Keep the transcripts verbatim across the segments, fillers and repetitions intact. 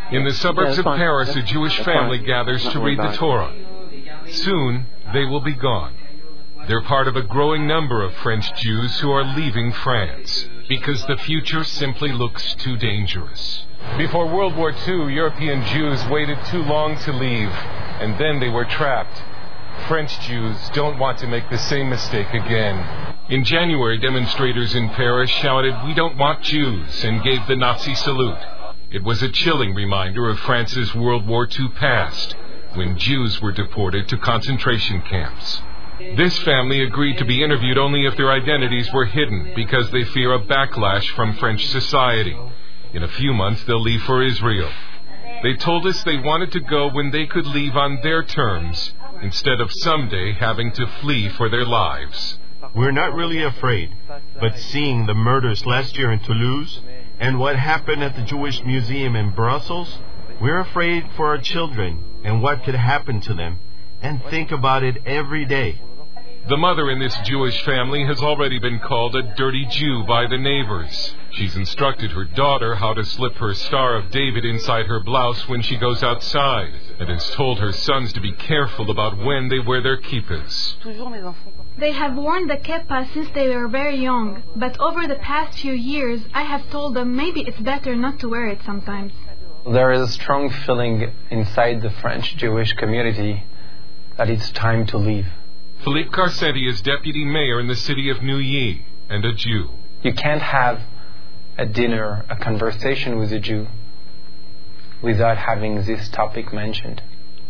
In the suburbs of Paris, a Jewish family gathers to read the Torah. Soon, they will be gone. They're part of a growing number of French Jews who are leaving France because the future simply looks too dangerous. Before World War Two, European Jews waited too long to leave, and then they were trapped. French Jews don't want to make the same mistake again. In January, demonstrators in Paris shouted, "We don't want Jews," and gave the Nazi salute. It was a chilling reminder of France's World War Two past, when Jews were deported to concentration camps. This family agreed to be interviewed only if their identities were hidden because they fear a backlash from French society. In a few months, they'll leave for Israel. They told us they wanted to go when they could leave on their terms, instead of someday having to flee for their lives. We're not really afraid, but seeing the murders last year in Toulouse and what happened at the Jewish Museum in Brussels, we're afraid for our children and what could happen to them, and think about it every day. The mother in this Jewish family has already been called a dirty Jew by the neighbors. She's instructed her daughter how to slip her Star of David inside her blouse when she goes outside, and has told her sons to be careful about when they wear their kippahs. They have worn the kippah since they were very young, but over the past few years, I have told them maybe it's better not to wear it sometimes. There is a strong feeling inside the French Jewish community that it's time to leave. Philippe Carcetti is deputy mayor in the city of Neuilly and a Jew. You can't have a dinner, a conversation with a Jew without having this topic mentioned.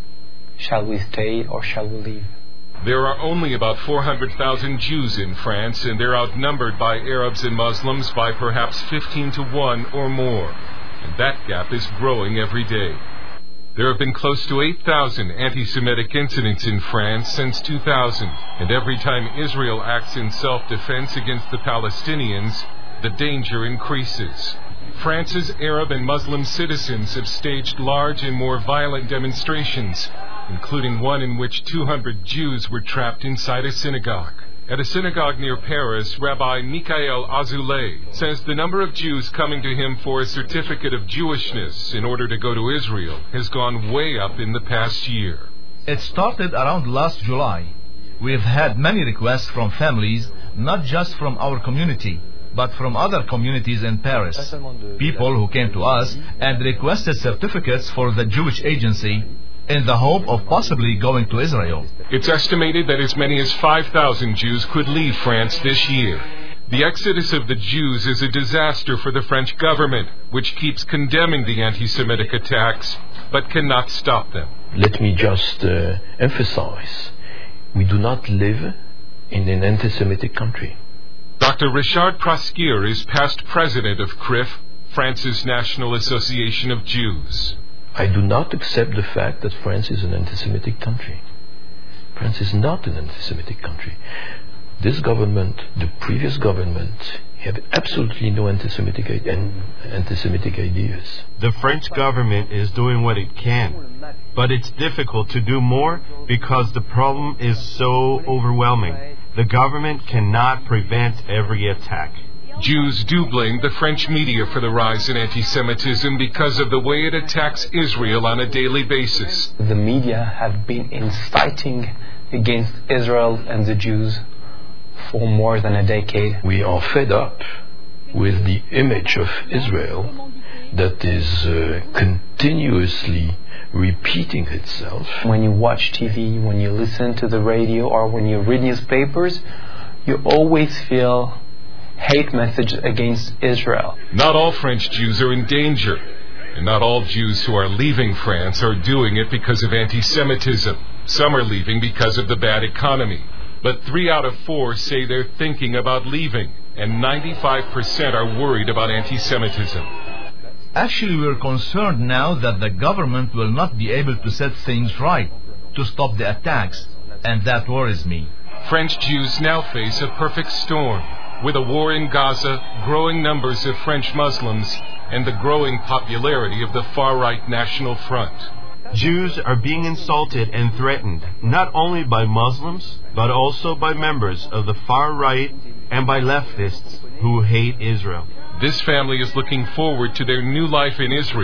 Shall we stay or shall we leave? There are only about four hundred thousand Jews in France, and they're outnumbered by Arabs and Muslims by perhaps fifteen to one or more. And that gap is growing every day. There have been close to eight thousand anti-Semitic incidents in France since two thousand, and every time Israel acts in self-defense against the Palestinians, the danger increases. France's Arab and Muslim citizens have staged large and more violent demonstrations, including one in which two hundred Jews were trapped inside a synagogue. At a synagogue near Paris, Rabbi Michael Azoulay says the number of Jews coming to him for a certificate of Jewishness in order to go to Israel has gone way up in the past year. It started around last July. We've had many requests from families, not just from our community, but from other communities in Paris. People who came to us and requested certificates for the Jewish agency in the hope of possibly going to Israel. It's estimated that as many as five thousand Jews could leave France this year. The exodus of the Jews is a disaster for the French government, which keeps condemning the anti-Semitic attacks, but cannot stop them. Let me just uh, emphasize, we do not live in an anti-Semitic country. Doctor Richard Prosquier is past president of C R I F, France's National Association of Jews. I do not accept the fact that France is an anti-Semitic country. France is not an anti-Semitic country. This government, the previous government, had absolutely no anti-Semitic, anti-Semitic ideas. The French government is doing what it can, but it's difficult to do more because the problem is so overwhelming. The government cannot prevent every attack. Jews do blame the French media for the rise in anti-Semitism because of the way it attacks Israel on a daily basis. The media have been inciting against Israel and the Jews for more than a decade. We are fed up with the image of Israel that is uh, continuously repeating itself. When you watch T V, when you listen to the radio, or when you read newspapers, you always feel hate message against Israel. Not all French Jews are in danger, and not all Jews who are leaving France are doing it because of anti-Semitism. Some are leaving because of the bad economy, but three out of four say they're thinking about leaving, and ninety-five percent are worried about anti-Semitism. Actually, we're concerned now that the government will not be able to set things right to stop the attacks, and that worries me. French Jews now face a perfect storm, with a war in Gaza, growing numbers of French Muslims, and the growing popularity of the far-right National Front. Jews are being insulted and threatened, not only by Muslims, but also by members of the far right and by leftists who hate Israel. This family is looking forward to their new life in Israel,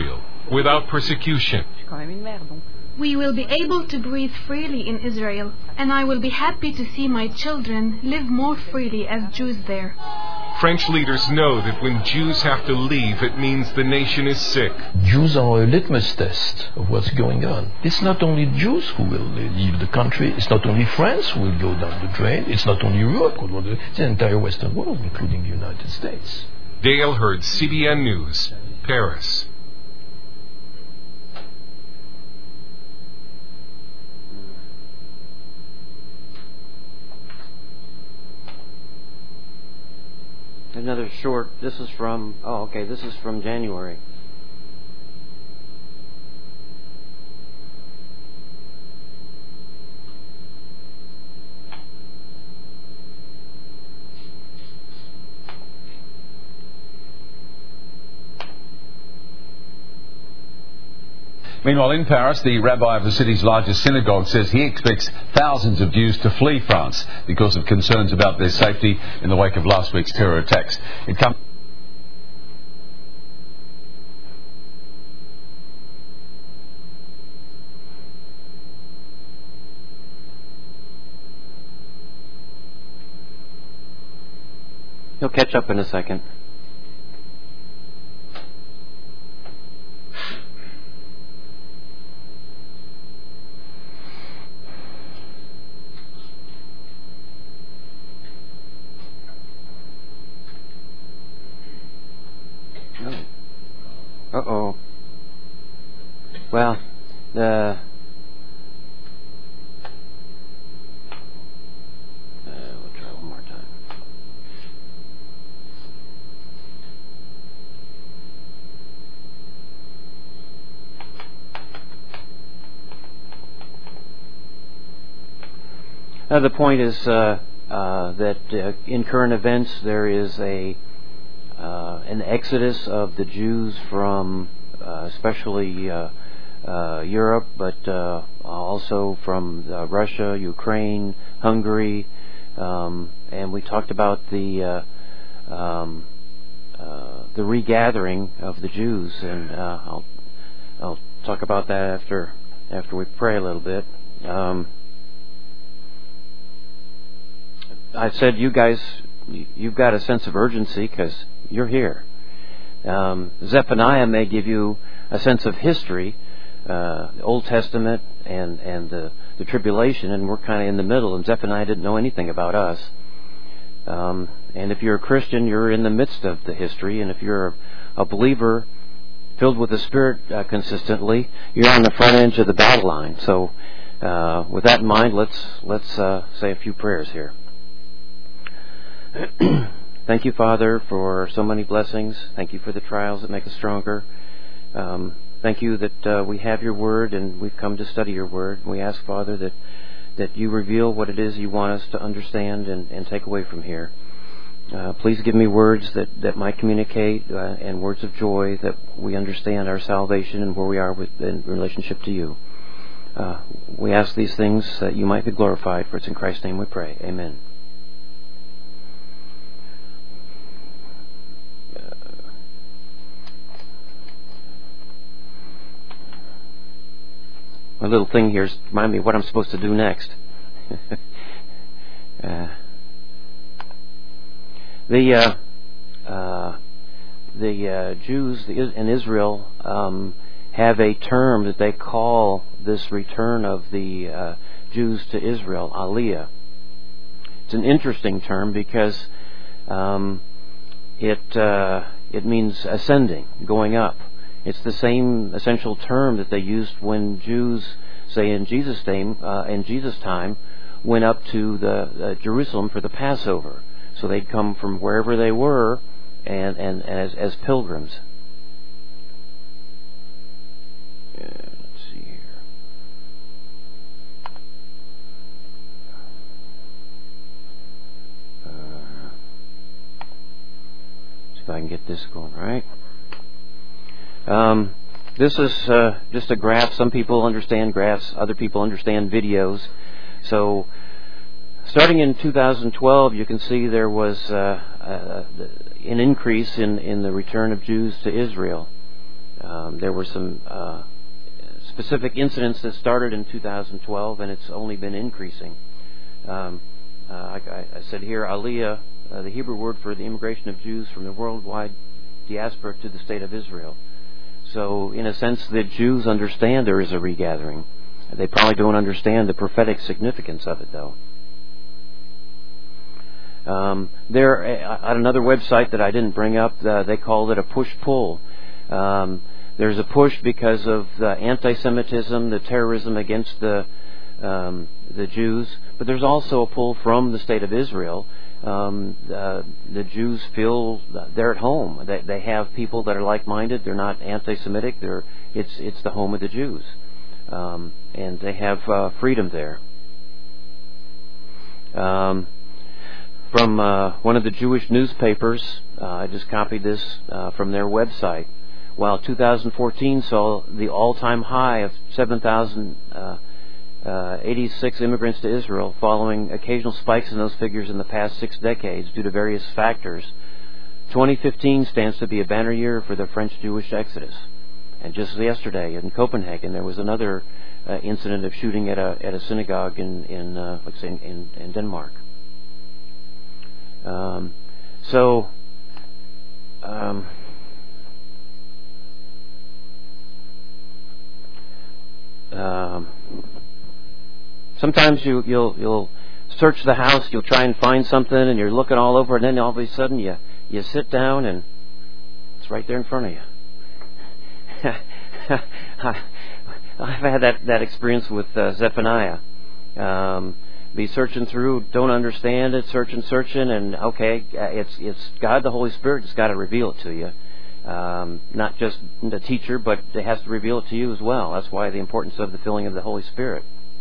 without persecution. We will be able to breathe freely in Israel, and I will be happy to see my children live more freely as Jews there. French leaders know that when Jews have to leave, it means the nation is sick. Jews are a litmus test of what's going on. It's not only Jews who will leave the country. It's not only France who will go down the drain. It's not only Europe who will go. It's the entire Western world, including the United States. Dale Hurd, C B N News, Paris. Another short, this is from, oh, okay, this is from January. Meanwhile, in Paris, the rabbi of the city's largest synagogue says he expects thousands of Jews to flee France because of concerns about their safety in the wake of last week's terror attacks. It comes He'll catch up in a second. Uh-oh. Well, the... Uh, we'll try one more time. Uh, the point is uh, uh, that uh, in current events there is a Uh, an exodus of the Jews from uh, especially uh, uh, Europe, but uh, also from uh, Russia, Ukraine, Hungary, um, and we talked about the uh, um, uh, the regathering of the Jews, and uh, I'll I'll talk about that after after we pray a little bit. Um, I said, you guys, you've got a sense of urgency because you're here. Um, Zephaniah may give you a sense of history, uh, the Old Testament and, and the, the tribulation, and we're kind of in the middle, and Zephaniah didn't know anything about us. Um, and if you're a Christian, you're in the midst of the history, and if you're a, a believer filled with the Spirit uh, consistently, you're on the front edge of the battle line. So uh, with that in mind, let's, let's uh, say a few prayers here. Thank you, Father, for so many blessings. Thank you for the trials that make us stronger. Um, thank you that uh, we have your word and we've come to study your word. We ask, Father, that that you reveal what it is you want us to understand and, and take away from here. Uh, please give me words that, that might communicate uh, and words of joy that we understand our salvation and where we are with, in relationship to you. Uh, we ask these things that you might be glorified, for it's in Christ's name we pray. Amen. My little thing here is remind me what I'm supposed to do next. uh, the uh, uh, the uh, Jews in Israel um, have a term that they call this return of the uh, Jews to Israel, Aliyah. It's an interesting term because um, it uh, it means ascending, going up. It's the same essential term that they used when Jews, say in Jesus' name, uh, in Jesus' time, went up to the uh, Jerusalem for the Passover. So they'd come from wherever they were, and and as as pilgrims. Yeah, let's see here. Uh, see if I can get this going right. Um, this is uh, just a graph. Some people understand graphs, other people understand videos. So, starting in two thousand twelve, you can see there was uh, uh, an increase in, in the return of Jews to Israel. Uh, Um, there were some uh, specific incidents that started in two thousand twelve, and it's only been increasing. Um, uh, I, I said here, Aliyah, uh, the Hebrew word for the immigration of Jews from the worldwide diaspora to the state of Israel. So, in a sense, the Jews understand there is a regathering. They probably don't understand the prophetic significance of it, though. Um, there, at another website that I didn't bring up, uh, they called it a push-pull. Um, there's a push because of the anti-Semitism, the terrorism against the um, the Jews, but there's also a pull from the state of Israel. Um, uh, the Jews feel they're at home. They, they have people that are like-minded. They're not anti-Semitic. They're it's it's the home of the Jews, um, and they have uh, freedom there. Um, from uh, one of the Jewish newspapers, uh, I just copied this uh, from their website. While two thousand fourteen saw the all-time high of seven thousand eighty-six immigrants to Israel, following occasional spikes in those figures in the past six decades due to various factors, twenty fifteen stands to be a banner year for the French Jewish exodus. And just yesterday in Copenhagen, there was another uh, incident of shooting at a at a synagogue in in uh, let's say in, in Denmark. Um, so. Um, Um, sometimes you, you'll you'll search the house, you'll try and find something, and you're looking all over, and then all of a sudden you you sit down and it's right there in front of you. I've had that, that experience with uh, Zephaniah. Um, be searching through, don't understand it, searching, searching, and okay, it's it's God, the Holy Spirit, has got to reveal it to you. Um, not just the teacher, but it has to reveal it to you as well. That's why the importance of the filling of the Holy Spirit.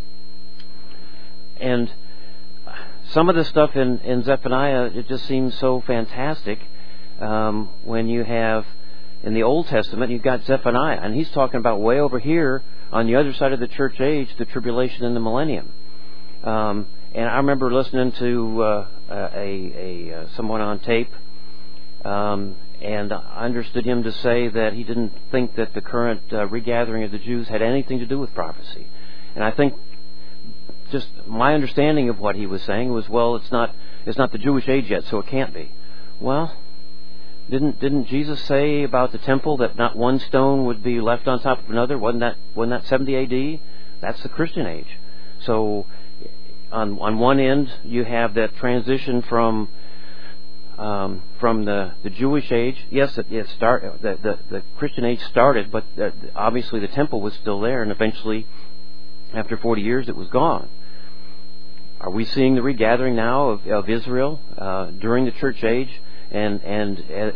And some of the stuff in, in Zephaniah, it just seems so fantastic. Um, when you have, in the Old Testament, you've got Zephaniah, and he's talking about way over here on the other side of the church age, the tribulation and the millennium. Um, and I remember listening to uh, a, a, a someone on tape, um, and I understood him to say that he didn't think that the current uh, regathering of the Jews had anything to do with prophecy. And I think just my understanding of what he was saying was, well, it's not it's not the Jewish age yet, so it can't be. Well, didn't didn't Jesus say about the temple that not one stone would be left on top of another? Wasn't that wasn't that seventy A D? That's the Christian age. So on on one end you have that transition from Um, from the, the Jewish age. Yes, it, it start the, the the Christian age started, but the, obviously the temple was still there, and eventually, after forty years, it was gone. Are we seeing the regathering now of, of Israel uh, during the church age? And and uh,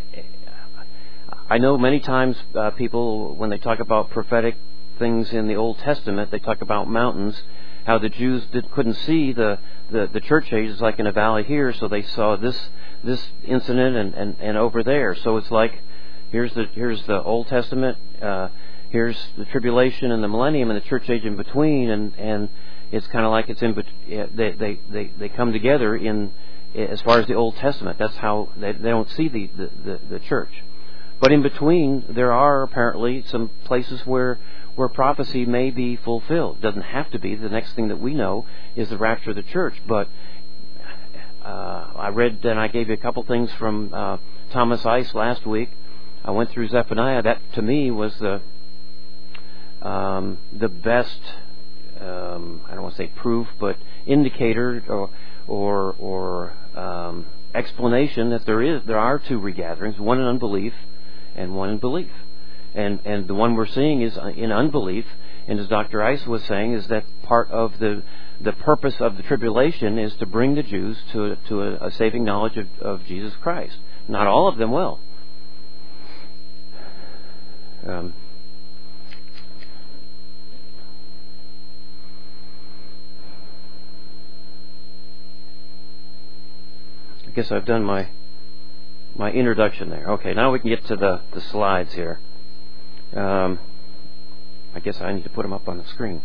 I know many times uh, people, when they talk about prophetic things in the Old Testament, they talk about mountains. How the Jews did, couldn't see the, the, the church age is like in a valley here, so they saw this this incident and, and, and over there. So it's like here's the here's the Old Testament, uh, here's the tribulation and the millennium and the church age in between, and, and it's kind of like it's in they, they they they come together in as far as the Old Testament. That's how they they don't see the the, the, the church, but in between there are apparently some places where. where prophecy may be fulfilled. It doesn't have to be. The next thing that we know is the rapture of the church. But uh, I read, and I gave you a couple things from uh, Thomas Ice last week. I went through Zephaniah. That, to me, was the um, the best, um, I don't want to say proof, but indicator or or, or um, explanation that there is there are two regatherings, one in unbelief and one in belief. And and the one we're seeing is in unbelief, and as Doctor Ice was saying, is that part of the the purpose of the tribulation is to bring the Jews to to a, a saving knowledge of, of Jesus Christ. Not all of them will. Um, I guess I've done my my introduction there. Okay, now we can get to the, the slides here. Um, I guess I need to put them up on the screen.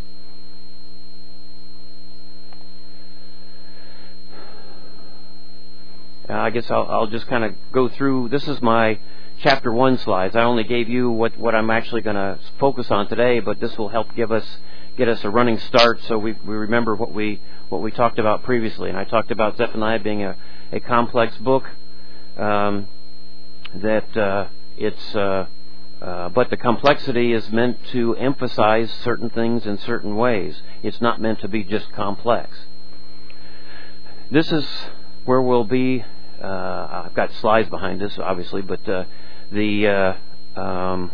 Uh, I guess I'll, I'll just kind of go through. This is my chapter one slides. I only gave you what, what I'm actually going to focus on today, but this will help give us get us a running start so we, we remember what we what we talked about previously. And I talked about Zephaniah being a, a complex book, um, that uh, it's uh, uh, but the complexity is meant to emphasize certain things in certain ways. It's not meant to be just complex. This is where we'll be. Uh, I've got slides behind this, obviously, but uh, the uh, um,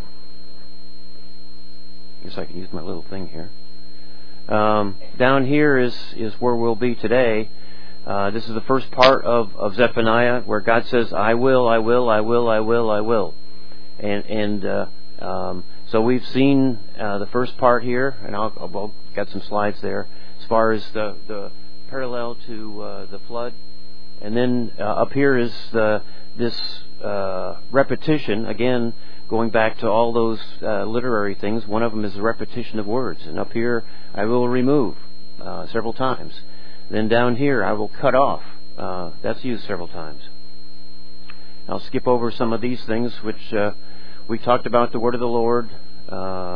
I guess I can use my little thing here. Um, down here is is where we'll be today. Uh, this is the first part of, of Zephaniah, where God says, "I will, I will, I will, I will, I will," and and uh, um, so we've seen uh, the first part here, and I'll, I'll got some slides there as far as the the parallel to uh, the flood. And then uh, up here is the, this uh, repetition, again, going back to all those uh, literary things. One of them is the repetition of words. And up here, I will remove uh, several times. Then down here, I will cut off. Uh, that's used several times. I'll skip over some of these things, which uh, we talked about the word of the Lord. Uh,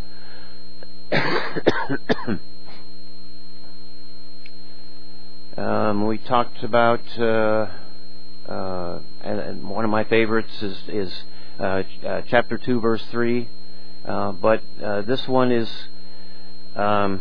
Um, we talked about, uh, uh, and, and one of my favorites is, is uh, ch- uh, chapter two, verse three. Uh, but uh, this one is um,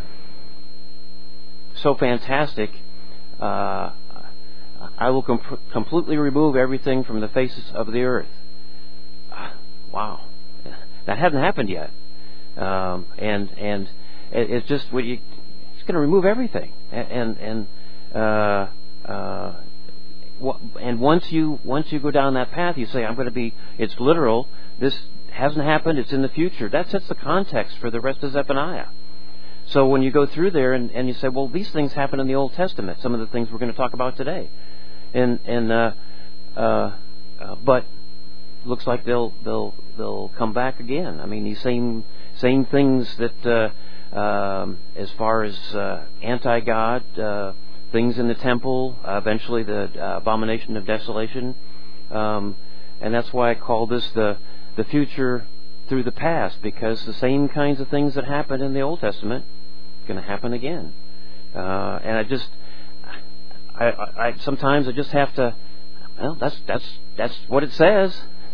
so fantastic. Uh, I will com- completely remove everything from the faces of the earth. Wow, that hadn't happened yet, um, and and it, it's just what you. It's going to remove everything, and and. and Uh, uh, and once you once you go down that path, you say, "I'm going to be." It's literal. This hasn't happened. It's in the future. That sets the context for the rest of Zephaniah. So when you go through there and, and you say, "Well, these things happen in the Old Testament." Some of the things we're going to talk about today, and and uh, uh, uh, but looks like they'll they'll they'll come back again. I mean, these same same things that uh, um, as far as uh, anti-God. Uh, Things in the temple, uh, eventually the uh, abomination of desolation, um, and that's why I call this the the future through the past, because the same kinds of things that happened in the Old Testament are going to happen again. Uh, and I just, I, I, I sometimes I just have to, well, that's that's that's what it says.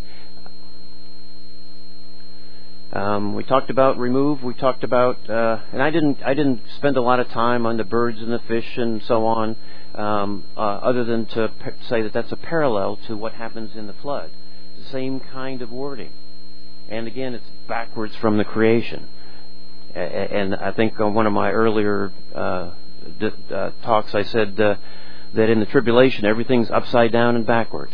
Um, we talked about remove. We talked about, uh, and I didn't. I didn't spend a lot of time on the birds and the fish and so on, um, uh, other than to p- say that that's a parallel to what happens in the flood. It's the same kind of wording, and again, it's backwards from the creation. A- and I think on one of my earlier uh, d- uh, talks, I said uh, that in the tribulation, everything's upside down and backwards.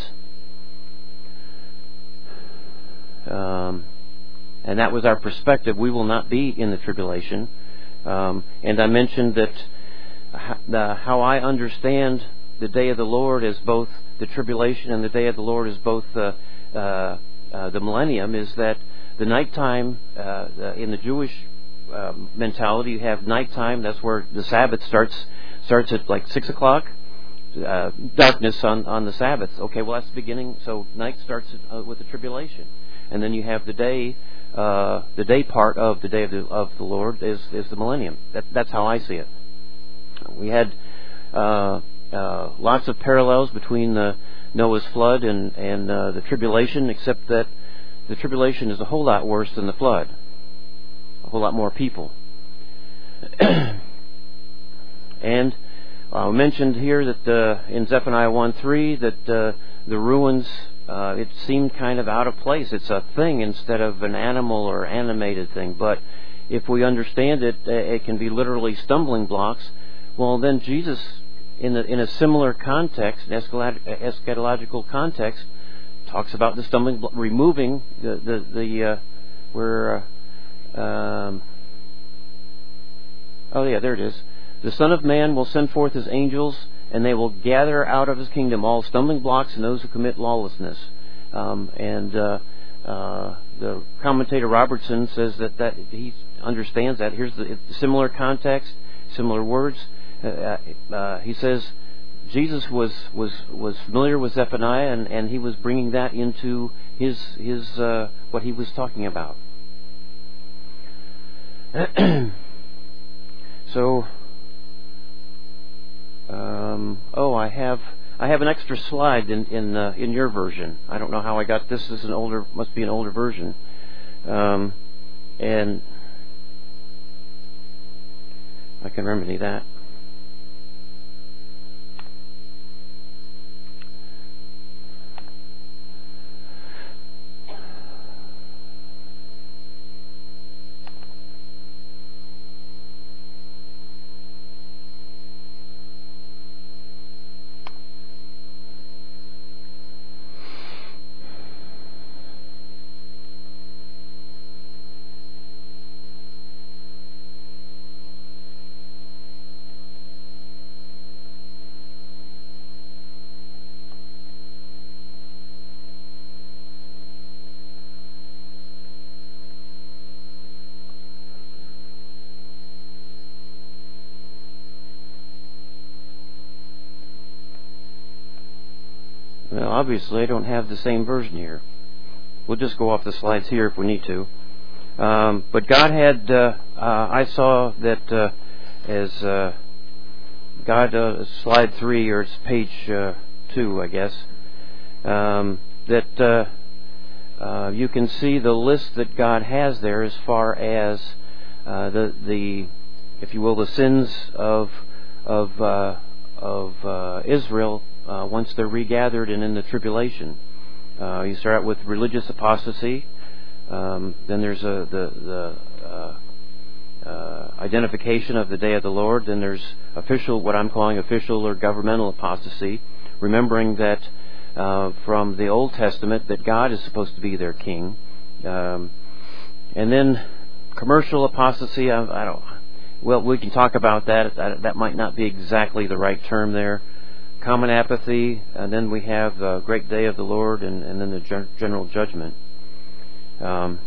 Um, And that was our perspective. We will not be in the tribulation. Um, and I mentioned that the, how I understand the day of the Lord as both the tribulation and the day of the Lord as both uh, uh, uh, the millennium is that the nighttime, uh, the, in the Jewish uh, mentality, you have nighttime. That's where the Sabbath starts starts at like six o'clock. Uh, darkness on, on the Sabbath. Okay, well that's the beginning. So night starts uh, with the tribulation. And then you have the day. Uh, the day part of the day of the, of the Lord is, is the millennium. That, that's how I see it. We had uh, uh, lots of parallels between the Noah's flood and, and uh, the tribulation, except that the tribulation is a whole lot worse than the flood. A whole lot more people. And I mentioned here that uh, in Zephaniah one three that uh, the ruins. Uh, it seemed kind of out of place. It's a thing instead of an animal or animated thing. But if we understand it, it can be literally stumbling blocks. Well, then Jesus, in a, in a similar context, an eschatological context, talks about the stumbling block, removing the the, the uh, where. Uh, um, oh yeah, there it is. The Son of Man will send forth His angels, and they will gather out of His kingdom all stumbling blocks and those who commit lawlessness. Um, and uh, uh, the commentator Robertson says that, that he understands that. Here's the similar context, similar words. Uh, uh, he says Jesus was, was, was familiar with Zephaniah, and, and he was bringing that into his his uh, what he was talking about. So, um, oh, I have I have an extra slide in in uh, in your version. I don't know how I got this. This is an older, must be an older version, um, and I can remedy that. Well, obviously I don't have the same version here. We'll just go off the slides here if we need to. Um, but God had, uh, uh, I saw that uh, as uh, God, uh, slide three, or it's page uh, two, I guess, um, that uh, uh, you can see the list that God has there as far as uh, the, the, if you will, the sins of of uh, of uh, Israel. Uh, once they're regathered and in the tribulation. Uh, you start out with religious apostasy, um, then there's a, the, the uh, uh, identification of the day of the Lord, then there's official, what I'm calling official or governmental apostasy, remembering that uh, from the Old Testament that God is supposed to be their king. Um, and then commercial apostasy, I, I don't, well, we can talk about that. that. That might not be exactly the right term there. Common apathy, and then we have the great day of the Lord, and, and then the gen- general judgment. Um,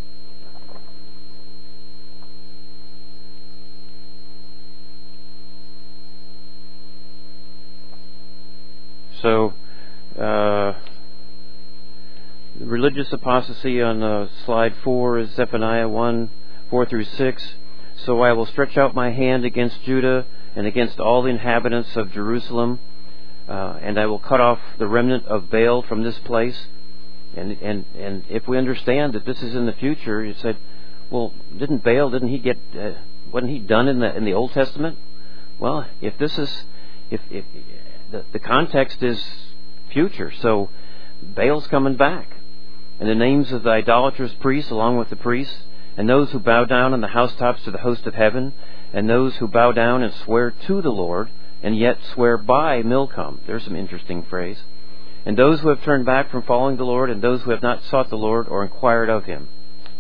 so, uh, religious apostasy on uh, slide four is Zephaniah one, four through six. So I will stretch out my hand against Judah and against all the inhabitants of Jerusalem. Uh, and I will cut off the remnant of Baal from this place. And and and if we understand that this is in the future, you said, well, didn't Baal? Didn't he get? Uh, wasn't he done in the in the Old Testament? Well, if this is, if if the, the context is future, so Baal's coming back, and the names of the idolatrous priests, along with the priests, and those who bow down on the housetops to the host of heaven, and those who bow down and swear to the Lord, and yet swear by Milcom. There's some interesting phrase. And those who have turned back from following the Lord, and those who have not sought the Lord or inquired of Him.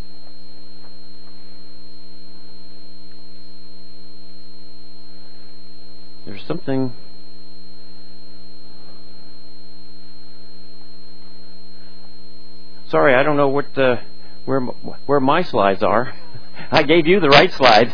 There's something... Sorry, I don't know what uh, where where my slides are. I gave you the right slides.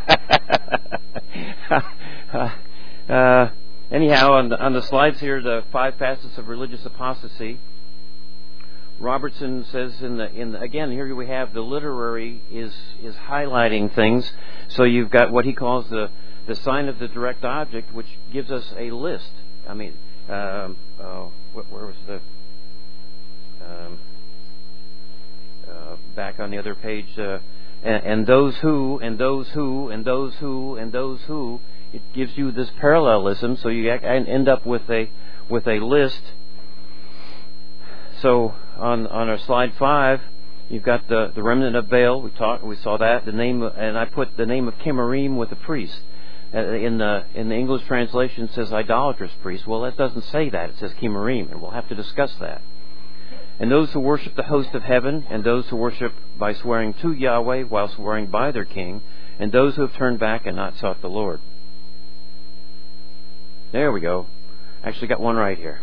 uh, Uh, anyhow, on the, on the slides here, the five facets of religious apostasy. Robertson says in the in the, again here we have the literary is is highlighting things. So you've got what he calls the the sign of the direct object, which gives us a list. I mean, um, oh, where was the um, uh, back on the other page? Uh, and, and those who and those who and those who and those who. It gives you this parallelism, so you end up with a with a list. So on on our slide five, you've got the, the remnant of Baal. We talked, we saw that the name, of, and I put the name of Kimarim with the priest. Uh, in the in the English translation, it says idolatrous priest. Well, that doesn't say that. It says Kimarim, and we'll have to discuss that. And those who worship the host of heaven, and those who worship by swearing to Yahweh while swearing by their king, and those who have turned back and not sought the Lord. There we go. Actually got one right here.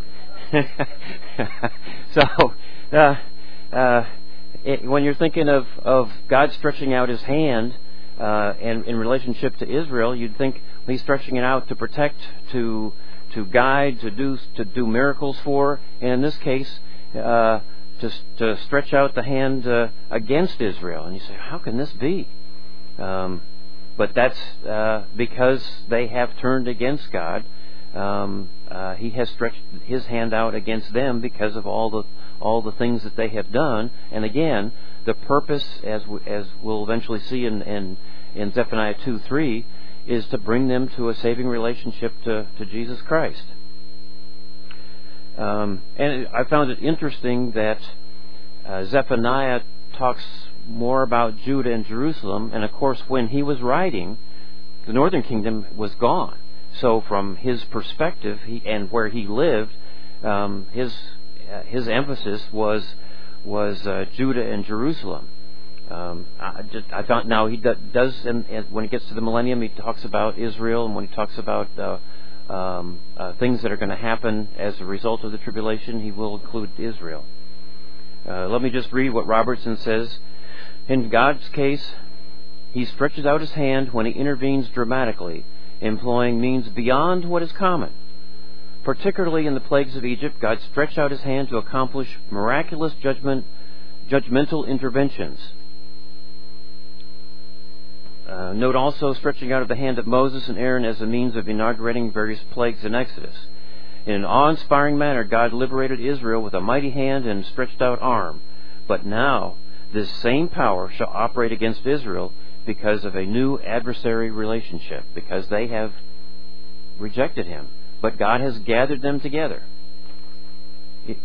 so, uh, uh, it, when you're thinking of, of God stretching out His hand uh, and in relationship to Israel, you'd think He's stretching it out to protect, to to guide, to do to do miracles for, and in this case, uh, to to stretch out the hand uh, against Israel. And you say, how can this be? Um, but that's uh, because they have turned against God. Um, uh, he has stretched His hand out against them because of all the all the things that they have done. And again, the purpose, as w- as we'll eventually see in in, in Zephaniah two three, is to bring them to a saving relationship to, to Jesus Christ. Um, and I found it interesting that uh, Zephaniah talks more about Judah and Jerusalem, and of course when he was writing, the northern kingdom was gone. So from his perspective, he, and where he lived, um, his uh, his emphasis was was uh, Judah and Jerusalem. Um, I, just, I found now he does, and, and when he gets to the millennium, he talks about Israel, and when he talks about uh, um, uh, things that are going to happen as a result of the tribulation, he will include Israel. Uh, let me just read what Robertson says. In God's case, He stretches out His hand when He intervenes dramatically, employing means beyond what is common. Particularly in the plagues of Egypt, God stretched out His hand to accomplish miraculous judgment, judgmental interventions. Uh, note also stretching out of the hand of Moses and Aaron as a means of inaugurating various plagues in Exodus. In an awe-inspiring manner, God liberated Israel with a mighty hand and stretched out arm. But now, this same power shall operate against Israel because of a new adversary relationship, because they have rejected Him. But God has gathered them together. He,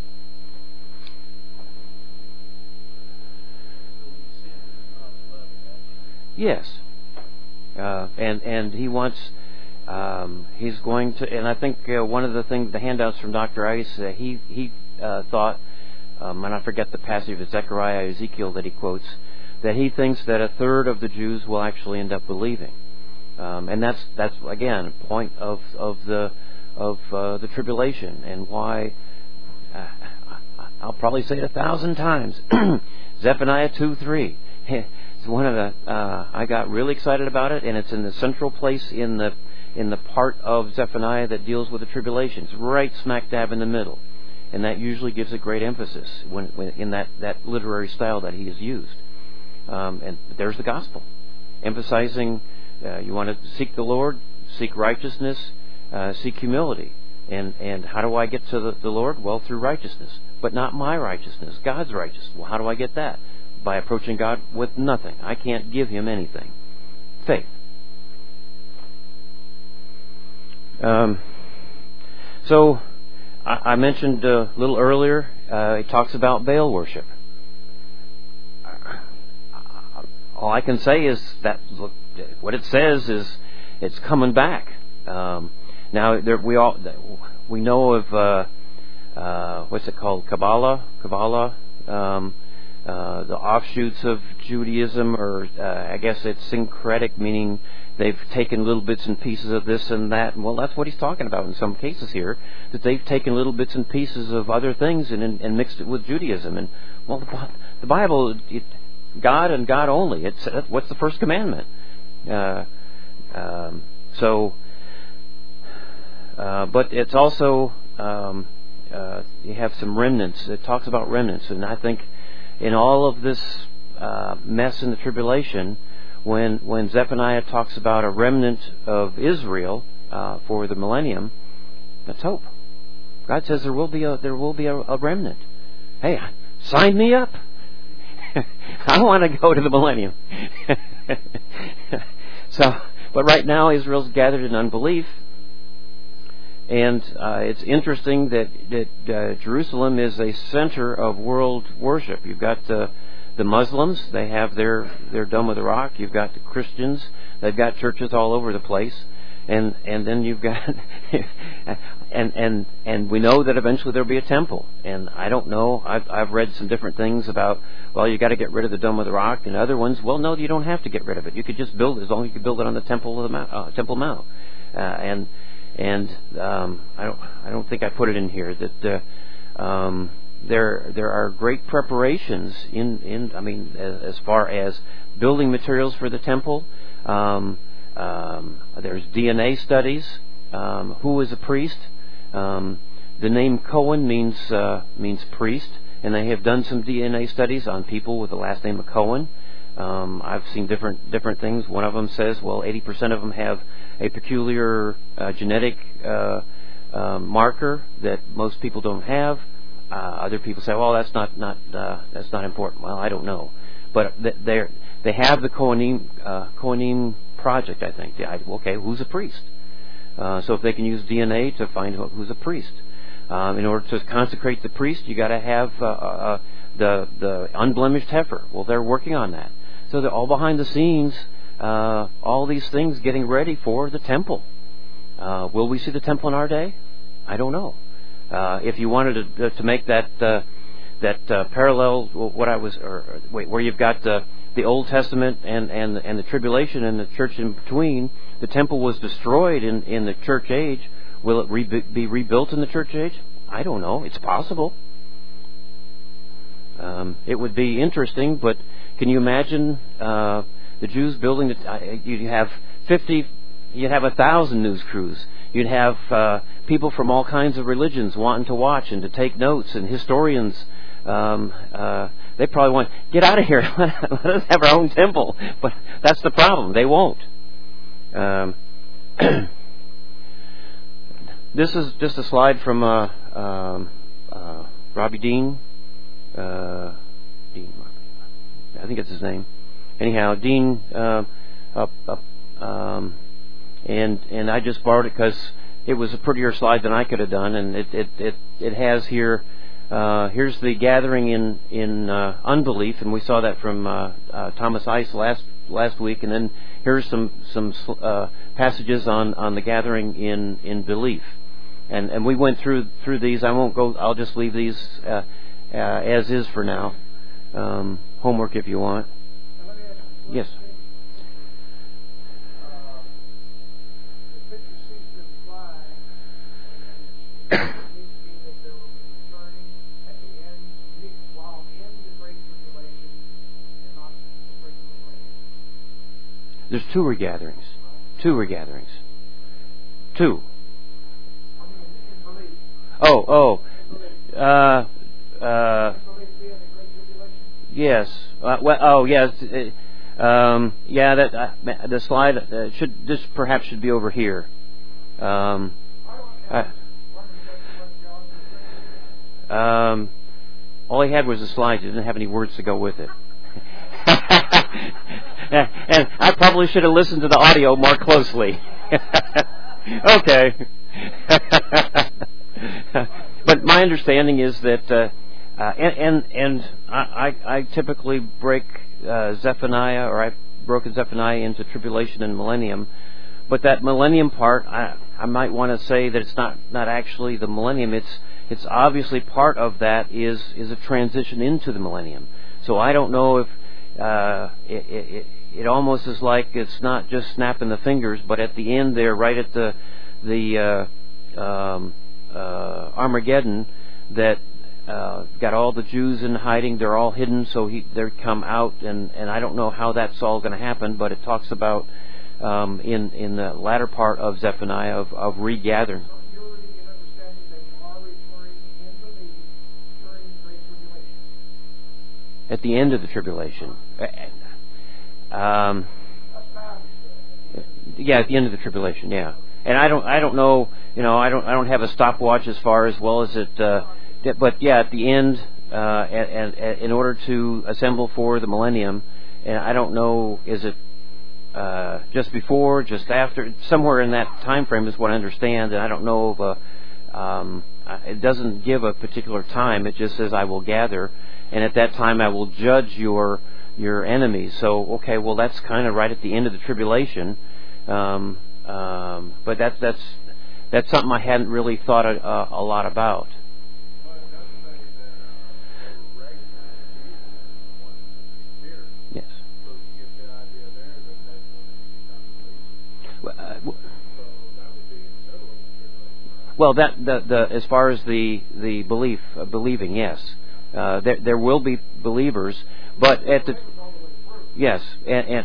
yes. Uh, and, and He wants... Um, he's going to, and I think uh, one of the things, the handouts from Doctor Ice, uh, he he uh, thought, um, and I forget the passage of Zechariah, Ezekiel that he quotes, that he thinks that a third of the Jews will actually end up believing, um, and that's that's again a point of of the of uh, the tribulation, and why uh, I'll probably say it a thousand times. Zephaniah two three. It's one of the uh, I got really excited about it, and it's in the central place in the in the part of Zephaniah that deals with the tribulation. It's right smack dab in the middle. And that usually gives a great emphasis when, when in that, that literary style that he has used. Um, and there's the gospel. Emphasizing uh, you want to seek the Lord, seek righteousness, uh, seek humility. And, and how do I get to the, the Lord? Well, through righteousness. But not my righteousness, God's righteousness. Well, how do I get that? By approaching God with nothing. I can't give Him anything. Faith. Um, so, I, I mentioned a little earlier, uh, it talks about Baal worship. All I can say is that look, what it says is it's coming back. Um, now, there, we all we know of uh, uh, what's it called, Kabbalah, Kabbalah, um, uh, the offshoots of Judaism, or uh, I guess it's syncretic, meaning they've taken little bits and pieces of this and that. And well, that's what he's talking about in some cases here, that they've taken little bits and pieces of other things and, and mixed it with Judaism. And well, the, the Bible, it, God and God only. It's what's the first commandment? Uh, um, so, uh, but it's also um, uh, you have some remnants. It talks about remnants, and I think in all of this uh, mess in the tribulation, when when Zephaniah talks about a remnant of Israel uh, for the millennium, that's hope. God says there will be a there will be a, a remnant. Hey, sign me up. I want to go to the millennium. So, but right now Israel's gathered in unbelief, and uh, it's interesting that that uh, Jerusalem is a center of world worship. You've got uh, the Muslims; they have their their Dome of the Rock. You've got the Christians; they've got churches all over the place, and and then you've got and and and we know that eventually there'll be a temple. And I don't know. I've I've read some different things about, well, you got to get rid of the Dome of the Rock, and other ones, well, no, you don't have to get rid of it. You could just build it as long as you can build it on the Temple of the Mount, uh, Temple Mount. Uh, and and um, I don't I don't think I put it in here that uh, um, there there are great preparations in in I mean as, as far as building materials for the temple. Um, um, there's D N A studies. Um, who is a priest? Um, the name Cohen means uh, means priest. and they have done some D N A studies on people with the last name of Cohen. Um, I've seen different different things. One of them says, well, eighty percent of them have a peculiar uh, genetic uh, uh, marker that most people don't have. Uh, other people say, well, that's not not uh, that's not important. Well, I don't know, but they they have the Kohanim uh, Kohanim project. I think. Yeah, okay, who's a priest? Uh, so if they can use D N A to find who's a priest, um, in order to consecrate the priest, you got to have uh, uh, the the unblemished heifer. Well, they're working on that. So they're all behind the scenes, uh, all these things getting ready for the temple. Uh, will we see the temple in our day? I don't know. Uh, if you wanted to, to make that uh, that uh, parallel, what I was, or, or wait, where you've got uh, the Old Testament and, and and the tribulation and the church in between, the temple was destroyed in, in the church age. Will it re- be rebuilt in the church age? I don't know. It's possible. Um, it would be interesting, but can you imagine uh, the Jews building? The, uh, you'd have fifty, you'd have a thousand news crews. You'd have uh, people from all kinds of religions wanting to watch and to take notes, and historians. Um, uh, they probably want get out of here. Let us have our own temple. But that's the problem. They won't. Um, this is just a slide from uh, um, uh, Robbie Dean. Uh, Dean, I think it's his name. Anyhow, Dean, uh, up, up, um, and and I just borrowed it because it was a prettier slide than I could have done, and it it it, it has here. Uh, here's the gathering in in uh, unbelief, and we saw that from uh, uh, Thomas Ice last last week, and then here's some some uh, passages on, on the gathering in, in belief, and and we went through through these. I won't go. I'll just leave these. Uh, Uh, as is for now. Um, homework if you want. Yes. There's two regatherings. Two regatherings. Two. Oh, oh. Uh, Uh, yes. Uh, well, oh, yes. Uh, um, yeah. That uh, the slide uh, should this perhaps should be over here. Um, uh, um, all he had was a slide. He didn't have any words to go with it. And I probably should have listened to the audio more closely. Okay. But my understanding is that. Uh, Uh, and and, and I, I typically break uh, Zephaniah, or I've broken Zephaniah into tribulation and millennium. But that millennium part, I, I might want to say that it's not, not actually the millennium. It's it's obviously part of that is is a transition into the millennium. So I don't know if uh, it, it it almost is like it's not just snapping the fingers, but at the end there, right at the the uh, um, uh, Armageddon, that. Uh, got all the Jews in hiding. They're all hidden, so he, they come out, and, and I don't know how that's all going to happen, but it talks about um, in in the latter part of Zephaniah of, of regathering. At the end of the tribulation. Um, yeah, at the end of the tribulation. Yeah, and I don't I don't know. You know, I don't I don't have a stopwatch as far as well as it. Uh, But yeah, at the end, uh, and, and, and in order to assemble for the millennium, and I don't know, is it uh, just before, just after, somewhere in that time frame is what I understand, and I don't know of a, um, it doesn't give a particular time. It just says, "I will gather, and at that time I will judge your your enemies." So, okay, well that's kind of right at the end of the tribulation, um, um, but that's that's that's something I hadn't really thought a, a lot about. Well, that the, the as far as the the belief, uh, believing, yes, uh, there there will be believers, but at the yes, and, and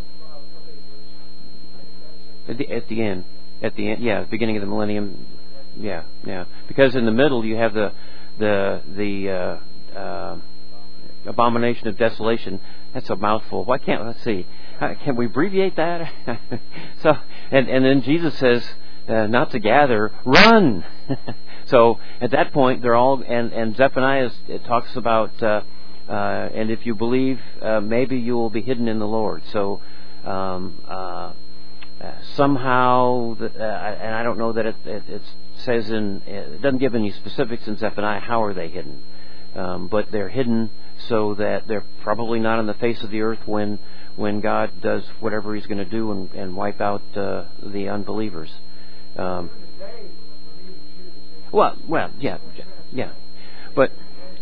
at the at the end, at the end, yeah, beginning of the millennium, yeah, yeah. Because in the middle you have the the the uh, uh, abomination of desolation. That's a mouthful. Why can't let's see? Can we abbreviate that? so and and then Jesus says, uh, not to gather, run. So at that point they're all and and Zephaniah it talks about uh, uh, and if you believe, uh, maybe you will be hidden in the Lord. So. Um, uh, Uh, somehow, the, uh, and I don't know that it, it, it says in, it doesn't give any specifics in Zephaniah how are they hidden, um, but they're hidden so that they're probably not on the face of the earth when when God does whatever He's going to do and, and wipe out uh, the unbelievers. Um, well, well, yeah, yeah, but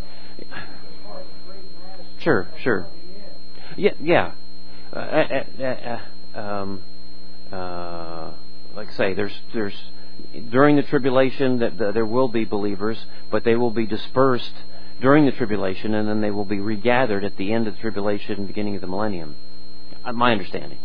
sure, sure, yeah, yeah. Uh, uh, uh, uh, um, Uh, like I say, there's there's during the tribulation that the, there will be believers, but they will be dispersed during the tribulation, and then they will be regathered at the end of the tribulation, beginning of the millennium. Uh, my understanding.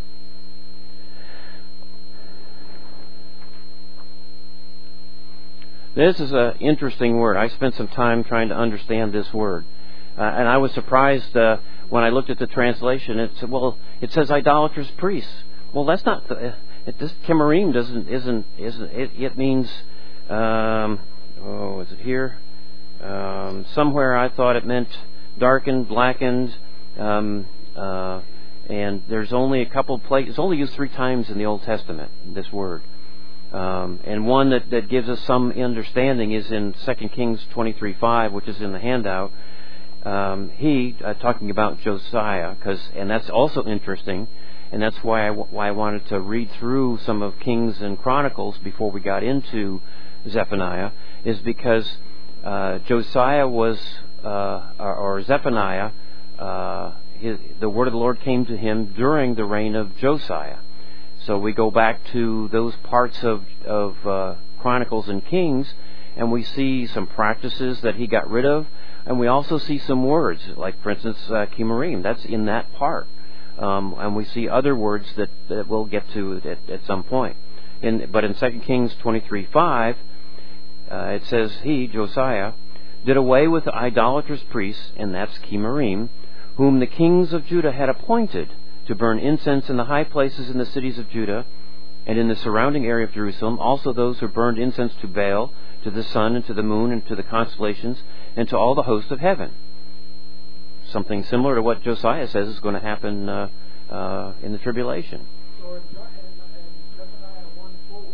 This is an interesting word. I spent some time trying to understand this word, uh, and I was surprised uh, when I looked at the translation. It said, well, it says idolatrous priests. Well, that's not the. It, this Kimarim doesn't isn't isn't it? It means. Um, oh, is it here? Um, somewhere I thought it meant darkened, blackened, um, uh, and there's only a couple places. It's only used three times in the Old Testament. This word, um, and one that, that gives us some understanding is in Second Kings twenty-three five, which is in the handout. Um, he uh, talking about Josiah, because and that's also interesting. And that's why I, why I wanted to read through some of Kings and Chronicles before we got into Zephaniah, is because uh, Josiah was, uh, or, or Zephaniah, uh, his, the word of the Lord came to him during the reign of Josiah. So we go back to those parts of, of uh, Chronicles and Kings, and we see some practices that he got rid of, and we also see some words, like, for instance, uh, Kimarim. That's in that part. Um, and we see other words that, that we'll get to at, at some point. In, but in Second Kings twenty-three five, uh, it says, he, Josiah, did away with the idolatrous priests, and that's Kimarim, whom the kings of Judah had appointed to burn incense in the high places in the cities of Judah and in the surrounding area of Jerusalem, also those who burned incense to Baal, to the sun, and to the moon, and to the constellations, and to all the hosts of heaven. Something similar to what Josiah says is going to happen uh, uh, in the tribulation. So in, in, in Zephaniah one four,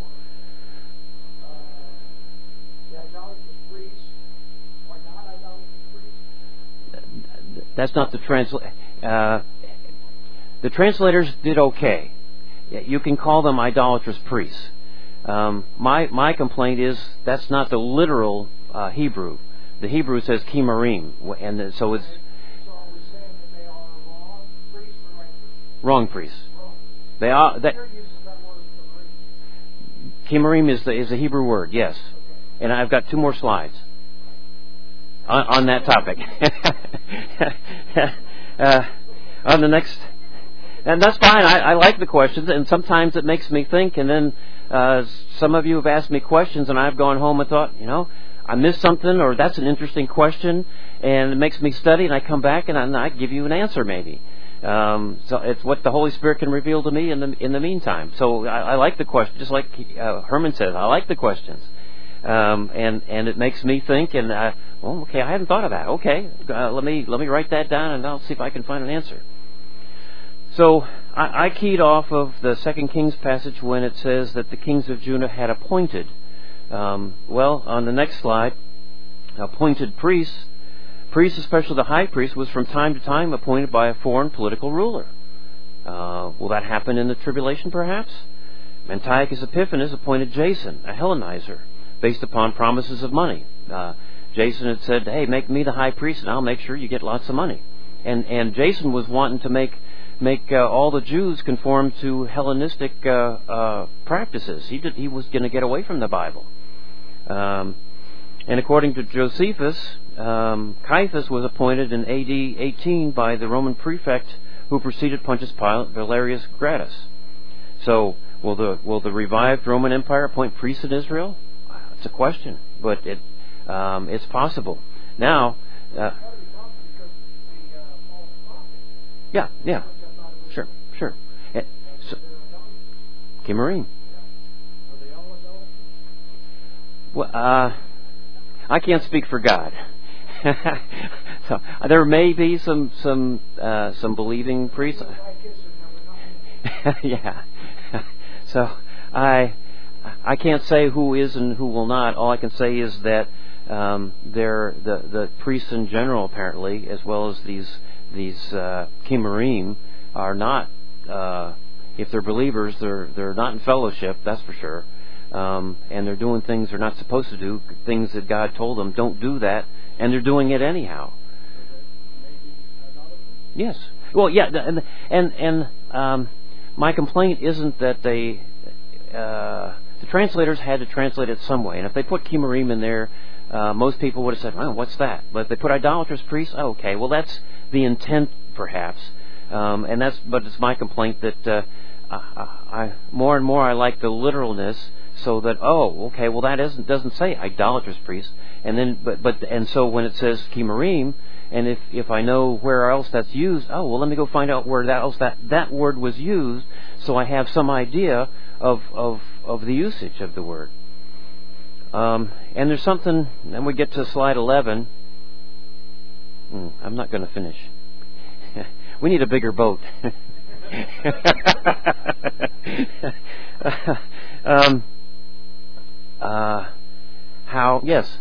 uh, the idolatrous priests are not idolatrous priests? That's not the translation. Uh, the translators did okay. You can call them idolatrous priests. Um, my my complaint is that's not the literal uh, Hebrew. The Hebrew says Kimarim, and so it's. Wrong priests. They are. That, Kimarim is the is a Hebrew word, yes. And I've got two more slides on, on that topic. uh, on the next, and that's fine. I, I like the questions, and sometimes it makes me think. And then uh, some of you have asked me questions, and I've gone home and thought, you know, I missed something, or that's an interesting question, and it makes me study. And I come back and I, and I give you an answer, maybe. Um, so it's what the Holy Spirit can reveal to me in the in the meantime. So I, I like the question, just like uh, Herman says. I like the questions, um, and and it makes me think. And uh, well, okay, I hadn't thought of that. Okay, uh, let me let me write that down, and I'll see if I can find an answer. So I, I keyed off of the Second Kings passage when it says that the kings of Judah had appointed. Um, well, on the next slide, appointed priests. Priests, especially the high priest, was from time to time appointed by a foreign political ruler. Uh, will that happen in the tribulation, perhaps? Antiochus Epiphanes appointed Jason, a Hellenizer, based upon promises of money. Uh, Jason had said, hey, make me the high priest and I'll make sure you get lots of money. And and Jason was wanting to make make uh, all the Jews conform to Hellenistic uh, uh, practices. He did, he was going to get away from the Bible. Um, and according to Josephus, Um, Caiaphas was appointed in A D eighteen by the Roman prefect who preceded Pontius Pilate, Valerius Gratus. So, will the will the revived Roman Empire appoint priests in Israel? it's a question, but it um, it's possible. Now, uh, yeah, yeah, sure, sure. Uh, so, Kimarim. Well, uh, I can't speak for God. So there may be some some uh, some believing priests. Yeah. So I I can't say who is and who will not. All I can say is that um, they're the the priests in general, apparently, as well as these these uh, Kimarim, are not. Uh, if they're believers, they're they're not in fellowship. That's for sure. Um, and they're doing things they're not supposed to do, things that God told them, don't do that, and they're doing it anyhow. Yes. Well, yeah, and and, and um, my complaint isn't that they, uh, the translators had to translate it some way, and if they put Kimarim in there, uh, most people would have said, oh, what's that? But if they put idolatrous priests, oh, okay, well, that's the intent, perhaps, um, and that's, but it's my complaint that uh, I, I more and more I like the literalness. So that oh okay well that isn't doesn't say idolatrous priest, and then but but and so when it says Kimarim, and if if I know where else that's used, oh well let me go find out where that else that that word was used, so I have some idea of of of the usage of the word. Um, and there's something, and we get to slide eleven. Hmm, I'm not going to finish. We need a bigger boat. um. Uh, how? Yes.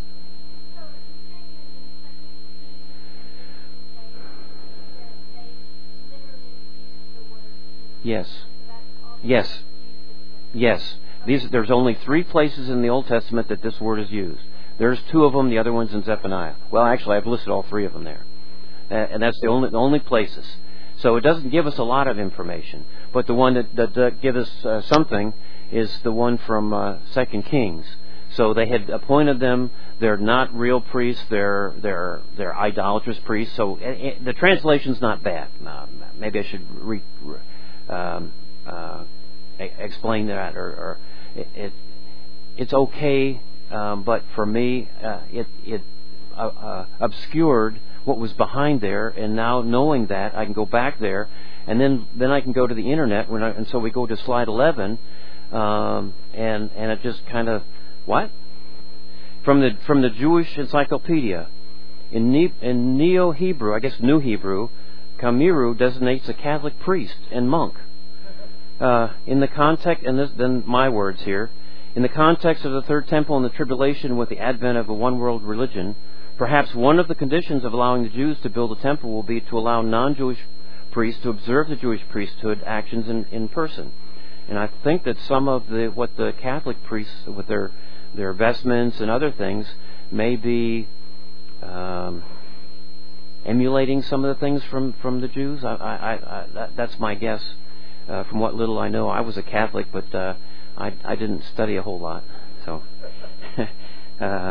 Yes. Yes. Yes. These, there's only three places in the Old Testament that this word is used. There's two of them. The other one's in Zephaniah. Well, actually, I've listed all three of them there, uh, and that's the only the only places. So it doesn't give us a lot of information, but the one that that, that gives us uh, something is the one from uh, Second Kings. So they had appointed them. They're not real priests. They're they're they're idolatrous priests. So it, it, the translation's not bad. Uh, maybe I should re, um, uh, explain that, or, or it, it it's okay. Um, but for me, uh, it it uh, uh, obscured what was behind there. And now knowing that, I can go back there, and then then I can go to the internet. When I, and so we go to slide eleven. Um, and and it just kind of what from the from the Jewish Encyclopedia in ne- in Neo-Hebrew, I guess New Hebrew, Kamiru designates a Catholic priest and monk. Uh, in the context, and this, then my words here, in the context of the Third Temple and the tribulation with the advent of a one-world religion, perhaps one of the conditions of allowing the Jews to build a temple will be to allow non-Jewish priests to observe the Jewish priesthood actions in, in person. And I think that some of the what the Catholic priests with their their vestments and other things may be um, emulating some of the things from, from the Jews. I, I, I, that, that's my guess. Uh, from what little I know, I was a Catholic, but uh, I I didn't study a whole lot. So, uh,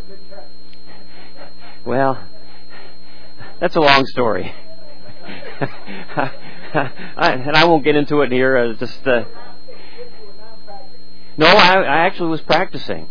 well, that's a long story. I, and I won't get into it here. Uh, just uh, no, I, I actually was practicing.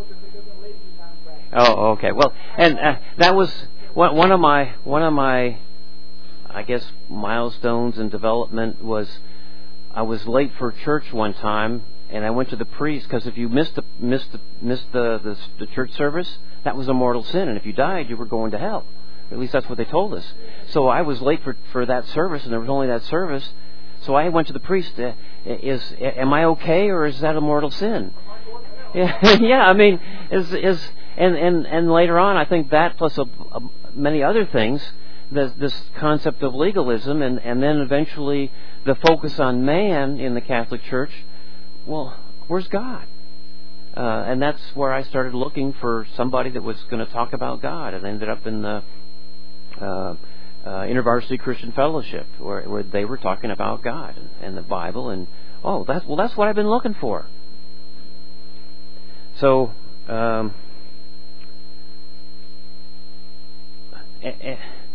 Oh, okay. Well, and uh, that was one, one of my one of my, I guess, milestones in development was I was late for church one time, and I went to the priest because if you missed the missed the, missed the, the the church service, that was a mortal sin, and if you died, you were going to hell. At least that's what they told us. So I was late for, for that service, and there was only that service. So I went to the priest. Uh, is am I okay, or is that a mortal sin? Yeah, yeah. I mean, is is and, and, and later on, I think that plus a, a, many other things, this, this concept of legalism, and, and then eventually the focus on man in the Catholic Church. Well, where's God? Uh, and that's where I started looking for somebody that was going to talk about God, and ended up in the Uh, uh, InterVarsity Christian Fellowship, where, where they were talking about God and, and the Bible, and oh, that's well, that's what I've been looking for. So, um, eh, eh,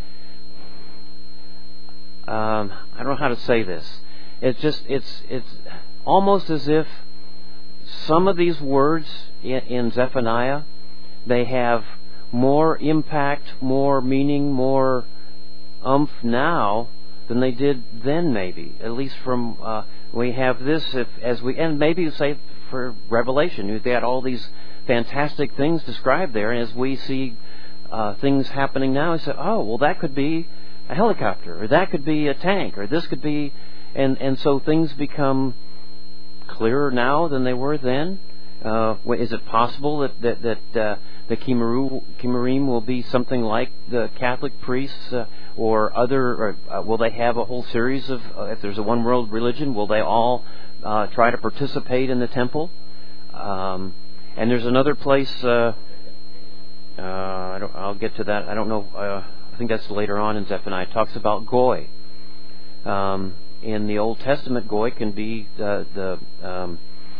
um, I don't know how to say this. It's just it's it's almost as if some of these words in, in Zephaniah, they have more impact, more meaning, more umph now than they did then, maybe. At least from, uh, we have this, if, as we, and maybe say for Revelation, they had all these fantastic things described there, and as we see uh, things happening now, we say, oh, well, that could be a helicopter, or that could be a tank, or this could be, and, and so things become clearer now than they were then. Uh, is it possible that that, that uh, the Kimurim will be something like the Catholic priests, uh, or other? Or, uh, will they have a whole series of? Uh, if there's a one world religion, will they all uh, try to participate in the temple? Um, and there's another place. Uh, uh, I don't, I'll get to that. I don't know. Uh, I think that's later on in Zephaniah. It talks about Goy. Um, in the Old Testament, Goy can be uh, the um,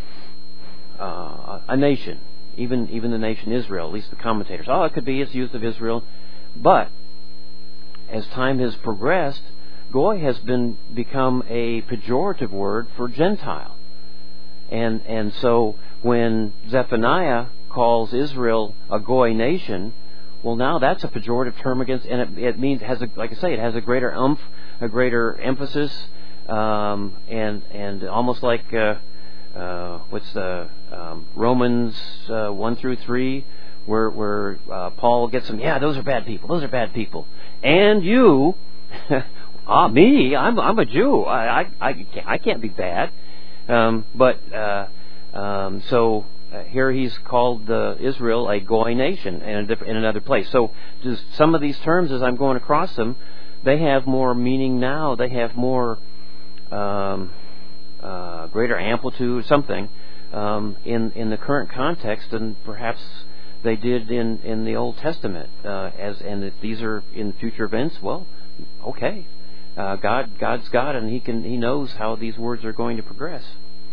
uh, a nation, even even the nation Israel. At least the commentators. Oh, it could be. It's used of Israel, but as time has progressed, Goy has been become a pejorative word for Gentile, and and so when Zephaniah calls Israel a Goy nation, well, now that's a pejorative term against, and it, it means has a, like I say, it has a greater umph, a greater emphasis, um, and and almost like uh, uh, what's the um, Romans uh, one through three, where where uh, Paul gets them. Yeah, those are bad people. Those are bad people. And you, ah, me, I'm I'm a Jew. I I I can't, I can't be bad. Um, but uh, um, so. Uh, here he's called uh, Israel a Goy nation in, a diff- in another place. So just some of these terms, as I'm going across them, they have more meaning now. They have more um, uh, greater amplitude, something um, in in the current context than perhaps they did in, in the Old Testament. Uh, as and if these are in future events, well, okay, uh, God God's God, and He can He knows how these words are going to progress.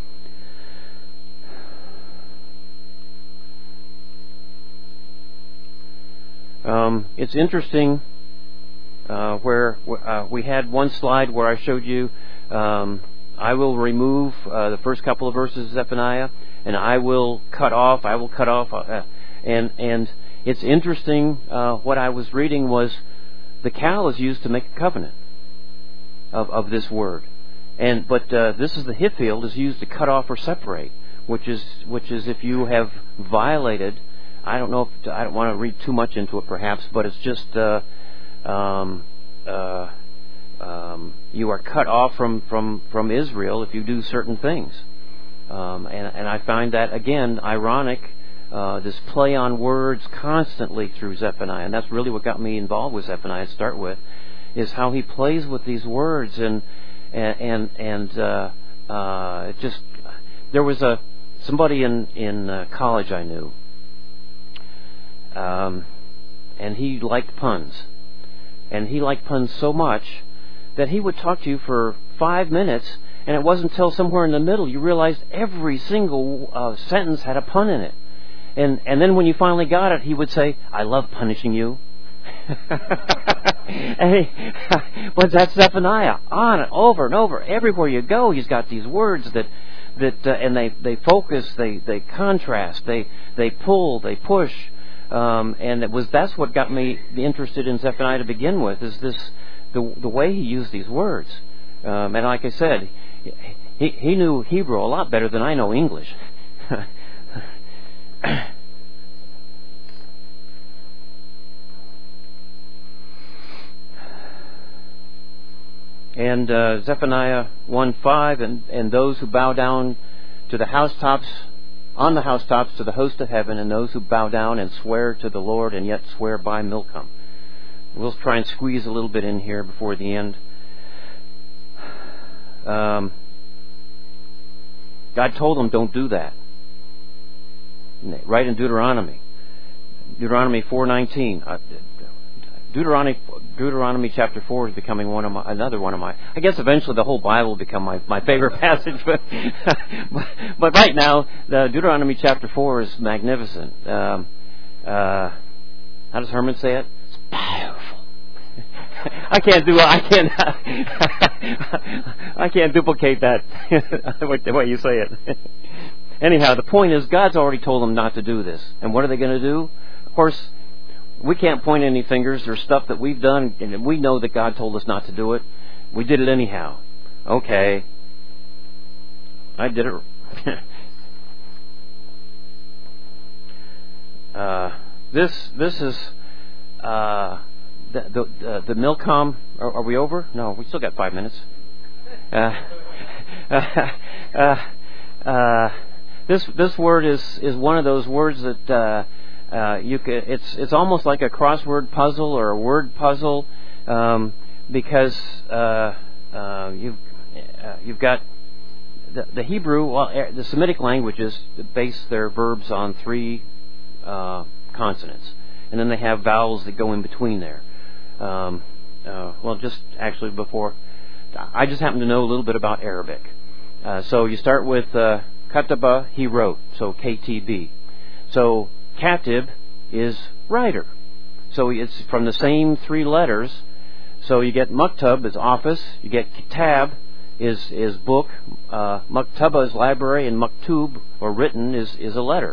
Um, it's interesting uh, where uh, we had one slide where I showed you um, I will remove uh, the first couple of verses of Zephaniah, and I will cut off, I will cut off, uh, and and it's interesting, uh, what I was reading was the cow is used to make a covenant of, of this word, and but uh, this is the Hiphil is used to cut off or separate, which is which is if you have violated. I don't know if I don't want to read too much into it, perhaps, but it's just uh, um, uh, um, you are cut off from, from, from Israel if you do certain things, um, and and I find that again ironic. Uh, this play on words constantly through Zephaniah, and that's really what got me involved with Zephaniah to start with, is how he plays with these words, and and and, and uh, uh, it just there was a somebody in in uh, college I knew. Um, and he liked puns. And he liked puns so much that he would talk to you for five minutes, and it wasn't until somewhere in the middle you realized every single uh, sentence had a pun in it. And and then when you finally got it, he would say, "I love punishing you." and he, but that's Zephaniah, on and over and over. Everywhere you go, he's got these words that that uh, and they, they focus, they they contrast, they they pull, they push. Um, and it was that's what got me interested in Zephaniah to begin with, is this the the way he used these words. Um, and like I said, he he knew Hebrew a lot better than I know English. and uh, Zephaniah one five, and, and those who bow down to the housetops, on the housetops to the host of heaven, and those who bow down and swear to the Lord and yet swear by Milcom. We'll try and squeeze a little bit in here before the end. Um, God told them, don't do that. Right in Deuteronomy. Deuteronomy four nineteen. Uh, Deuteronomy Deuteronomy chapter four is becoming one of my another one of my. I guess eventually the whole Bible will become my, my favorite passage, but, but but right now the Deuteronomy chapter four is magnificent. Um, uh, how does Herman say it? It's powerful. I can't do I can't I can't duplicate that the way you say it. anyhow, the point is God's already told them not to do this. And what are they going to do? Of course, we can't point any fingers. There's stuff that we've done, and we know that God told us not to do it. We did it anyhow. Okay. I did it. uh, this this is uh, the the, uh, the Milcom. Are, are we over? No, we still got five minutes. Uh, uh, uh, this this word is, is one of those words that uh, uh, you can, it's it's almost like a crossword puzzle or a word puzzle um, because uh, uh, you've uh, you've got the, the Hebrew, well, the Semitic languages base their verbs on three uh, consonants, and then they have vowels that go in between there. Um, uh, well, just actually before, I just happen to know a little bit about Arabic. Uh, so you start with uh, kataba, he wrote, so K T B. So katib is writer. So it's from the same three letters. So you get maktab is office, you get kitab is is book, uh, maktaba is library, and maktub or written is is a letter.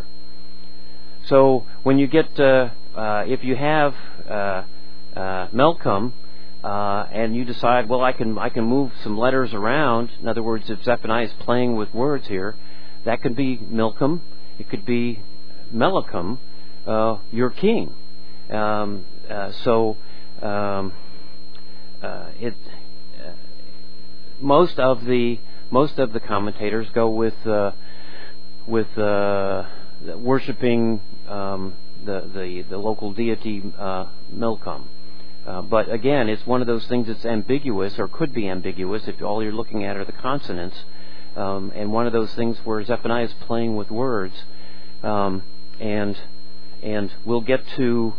So when you get uh, uh, if you have uh, uh, Melcom. Uh, and you decide, well, I can I can move some letters around. In other words, if Zephaniah is playing with words here, that could be Milcom, it could be Melicum, uh, your king. Um, uh, so um, uh, it uh, most of the most of the commentators go with uh, with uh, worshiping um, the, the the local deity uh, Milcom. Uh, but again, it's one of those things that's ambiguous, or could be ambiguous, if all you're looking at are the consonants. Um, and one of those things where Zephaniah is playing with words. Um, and and we'll get to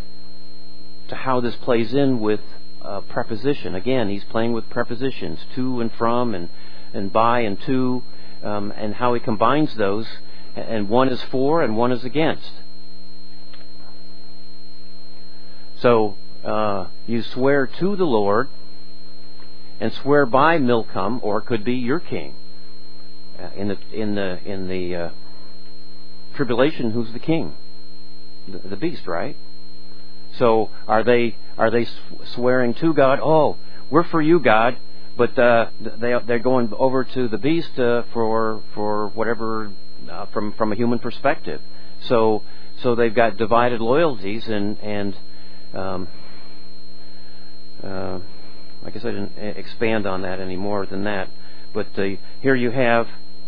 to how this plays in with uh, preposition. Again, he's playing with prepositions, to and from, and, and by and to, um, and how he combines those. And one is for and one is against. So, Uh, you swear to the Lord and swear by Milcom, or it could be your king. Uh, in the in the in the uh, tribulation, who's the king? The, the beast, right? So are they are they swearing to God? Oh, we're for you, God, but uh, they they're going over to the beast uh, for for whatever uh, from from a human perspective. So so they've got divided loyalties and and. Um, Uh, I guess I didn't expand on that any more than that. But uh, here you have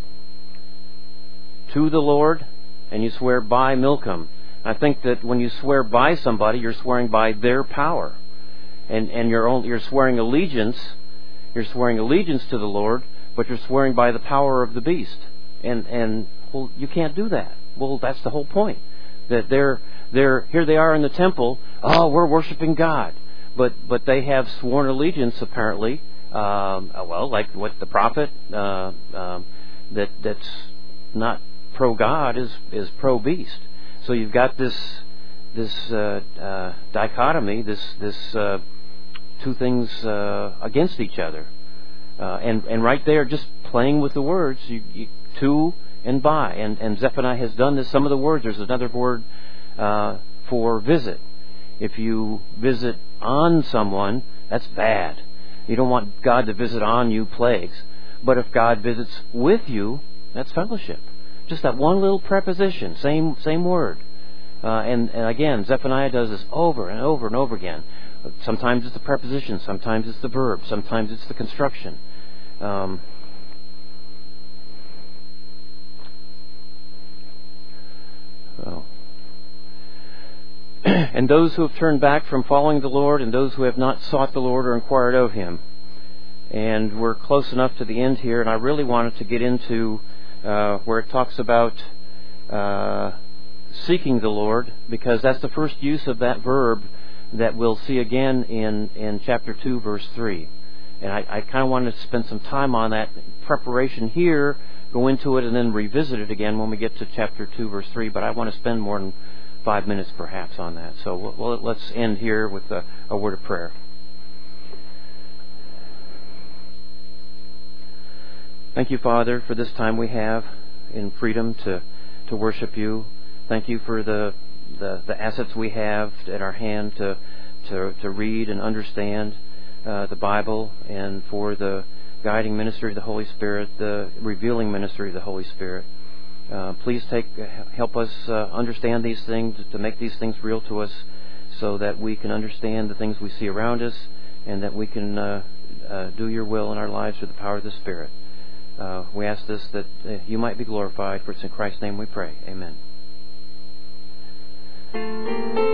to the Lord, and you swear by Milcom. I think that when you swear by somebody, you're swearing by their power, and and you're only, you're swearing allegiance. You're swearing allegiance to the Lord, but you're swearing by the power of the beast. And and well, you can't do that. Well, that's the whole point. That they're they're here they are in the temple. Oh, we're worshiping God. But but they have sworn allegiance, apparently. Um, well, like what the prophet uh, um, that that's not pro God is is pro beast. So you've got this this uh, uh, dichotomy, this this uh, two things uh, against each other, uh, and and right there, just playing with the words, you, you, to and by, and and Zephaniah has done this. Some of the words. There's another word uh, for visit. If you visit on someone, that's bad. You don't want God to visit on you plagues. But if God visits with you, that's fellowship. Just that one little preposition, same same word. Uh, and, and again, Zephaniah does this over and over and over again. Sometimes it's the preposition, sometimes it's the verb, sometimes it's the construction. Um, well. And those who have turned back from following the Lord, and those who have not sought the Lord or inquired of Him. And we're close enough to the end here, and I really wanted to get into uh, where it talks about uh, seeking the Lord, because that's the first use of that verb that we'll see again in, in chapter two, verse three. And I, I kind of wanted to spend some time on that preparation here, go into it, and then revisit it again when we get to chapter two, verse three. But I want to spend more than five minutes perhaps on that. So well, let's end here with a, a word of prayer. Thank you, Father, for this time we have in freedom to, to worship you. Thank you for the, the, the assets we have at our hand to, to, to read and understand uh, the Bible, and for the guiding ministry of the Holy Spirit, the revealing ministry of the Holy Spirit. Uh, please take help us uh, understand these things, to make these things real to us, so that we can understand the things we see around us, and that we can uh, uh, do your will in our lives through the power of the Spirit. Uh, we ask this that uh, you might be glorified, for it's in Christ's name we pray. Amen.